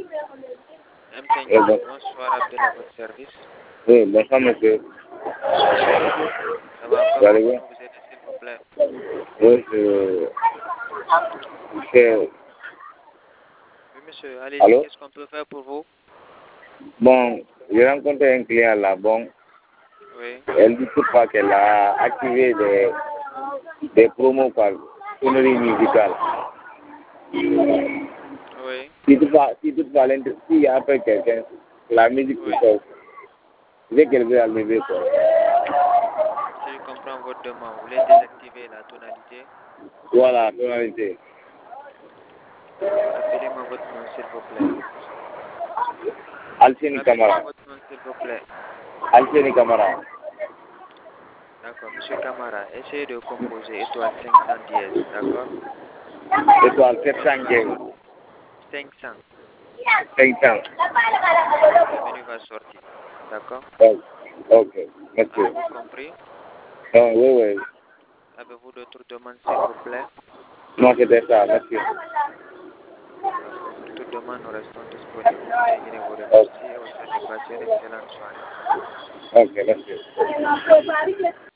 M5, bonsoir Abdel à votre service. Oui, bonsoir monsieur. Ça va encore, Vous allez bien? vous aider s'il vous plaît. Oui, Oui monsieur, allez-y, Allô? qu'est-ce qu'on peut faire pour vous? Bon, j'ai rencontré un client là, bon, Oui, elle dit pas qu'elle a activé des promos par sonnerie musicale. oui, Si toutefois, s'il y a après quelqu'un, la musique oui. se sort, dès qu'elle veut enlever quoi. Si je comprends votre demande, vous voulez désactiver la tonalité. Voilà, tonalité. Rappelez-moi votre nom s'il vous plaît. Alcini Rappelez-moi Camara. votre nom s'il vous plaît. Alcini Camara. D'accord, monsieur Camara, essayez de composer étoile 500 dièse, d'accord? Étoile Le menu va 715. sortir. 500. 500. Le menu va sortir, d'accord? Oh, ok, merci. Avez-vous compris? Oh, oui, oui. Avez-vous d'autres demandes s'il vous plaît? Non, c'était ça, merci. D'accord, pour toute demande, nous restons disponibles. Monsieur Guinée vous Ok, remercie et vous souhaite de passer une excellente soirée. ok, merci.